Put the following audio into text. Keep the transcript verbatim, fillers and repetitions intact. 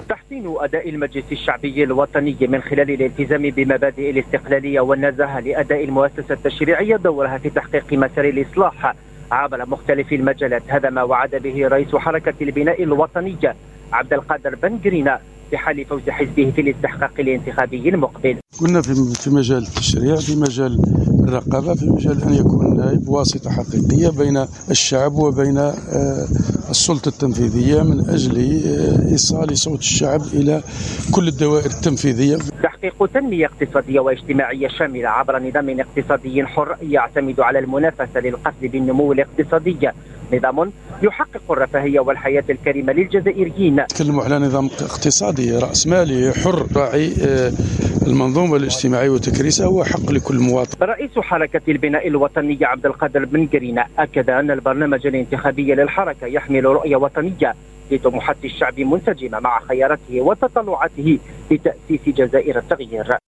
تحسين أداء المجلس الشعبي الوطني من خلال الالتزام بمبادئ الاستقلالية والنزاهة لأداء المؤسسة التشريعية دورها في تحقيق مسار الإصلاح عبر مختلف المجالات. هذا ما وعد به رئيس حركة البناء الوطني عبد القادر بن قرينة في حال فوز حزبه في الاستحقاق الانتخابي المقبل. كنا في مجال التشريع، في مجال الرقابة، في مجال أن يكون النائب واسطة حقيقية بين الشعب وبين السلطة التنفيذية من أجل إيصال صوت الشعب إلى كل الدوائر التنفيذية. تحقيق تنمية اقتصادية واجتماعية شاملة عبر نظام اقتصادي حر يعتمد على المنافسة للقصد بالنمو الاقتصادي، نظام يحقق الرفاهية والحياة الكريمة للجزائريين. نتكلم على نظام اقتصادي رأسمالي حر راعي المنظومة الاجتماعية وتكريسها هو حق لكل مواطن. رئيس حركة البناء الوطني عبد القادر بن قرينة أكد أن البرنامج الانتخابي للحركة يحمل رؤية وطنية لطموحات الشعب منسجمة مع خياراته وتطلعاته لتأسيس جزائر التغيير.